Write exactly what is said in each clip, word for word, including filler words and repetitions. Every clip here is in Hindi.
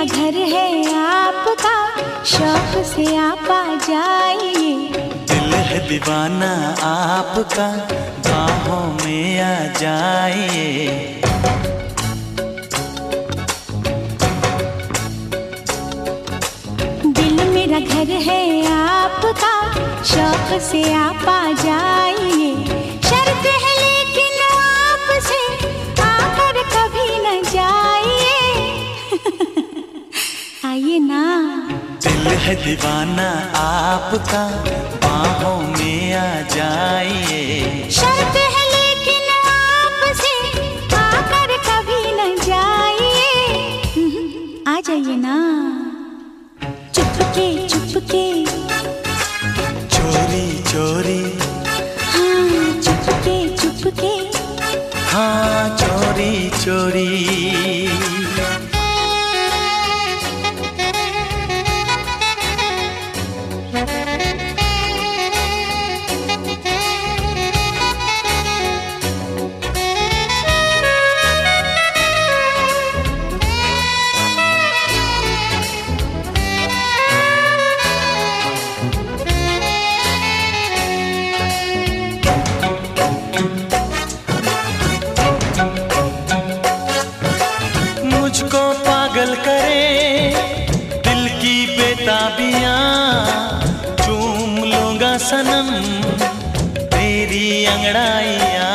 घर है आपका, शौक से आप आ जाइए। दिल है दीवाना आपका, बाहों में आ जाइए। दिल मेरा घर है आपका, शौक से आप आ जाइए। शर्त है लेकिन आपसे आकर कभी न जाइए। आइए ना। दिल है दीवाना आपका, बाहों में आ जाइए। शर्त है लेकिन आपसे आकर कभी न जाइए। आ जाइए ना। चुपके चुपके, चोरी चोरी, हाँ चुपके चुपके, हाँ चोरी चोरी। मुझको पागल करे दिल की बेताबियां, चूम लूंगा सनम तेरी अंगड़ाइयां।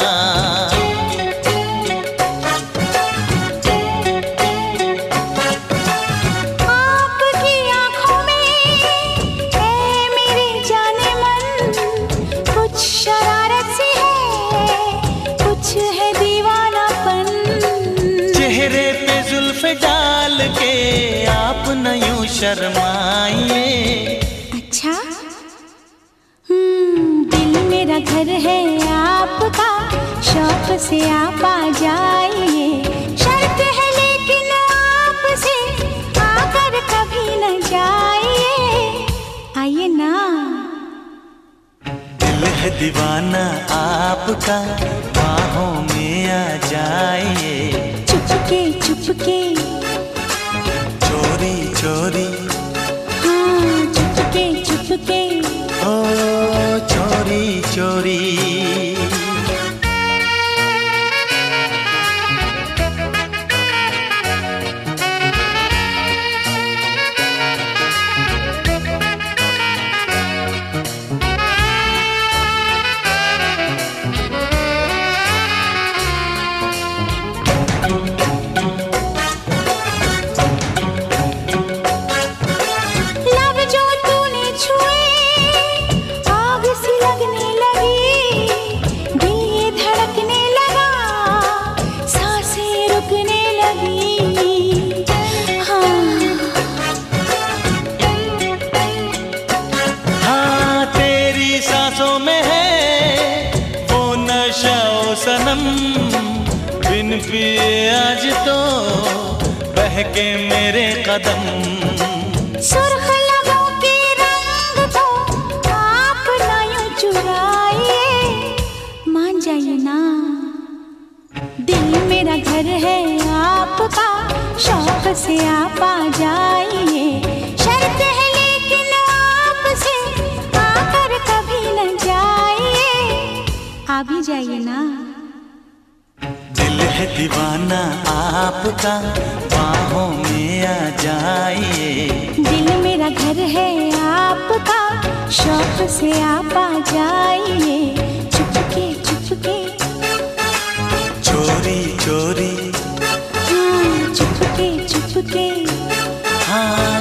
आपकी आंखों में है मेरे जाने मन, कुछ शरारत सी है, कुछ है दीवानापन। चेहरे पे जुल्फ़े डाल के आप न यूं शर्माइए। अच्छा, हम्म दिल मेरा घर है आपका, शौक से आप आ जाइए। शर्त है लेकिन आपसे आकर कभी न जाइए। आइए ना। दिल है दीवाना आपका, बाहों में आ जाइए। चुपके चुपके, चोरी चोरी, हाँ चुपके चुपके, ओ चोरी चोरी। लब जो तूने छुए आग सी लगने लगी, दिल ये धड़कने लगा, सांसें रुकने लगी। हाँ हाँ तेरी सांसों में है वो नशा ओ सनम, बिन पिए आज तो बहके मेरे कदम। सुर्ख लबों के रंग को आप ना यूं चुराइए। मान जाइए ना। दिल मेरा घर है आपका, शौक से आप आ जाइए। शर्त है लेकिन आपसे आकर कभी न जाइए। आ भी जाइए ना। दिल है दीवाना आपका, बाहों में आ जाइए। दिल मेरा घर है आपका, शौक से आप आ जाइए। चुपके चुपके, चोरी चोरी, हाँ चुपके चुपके, हाँ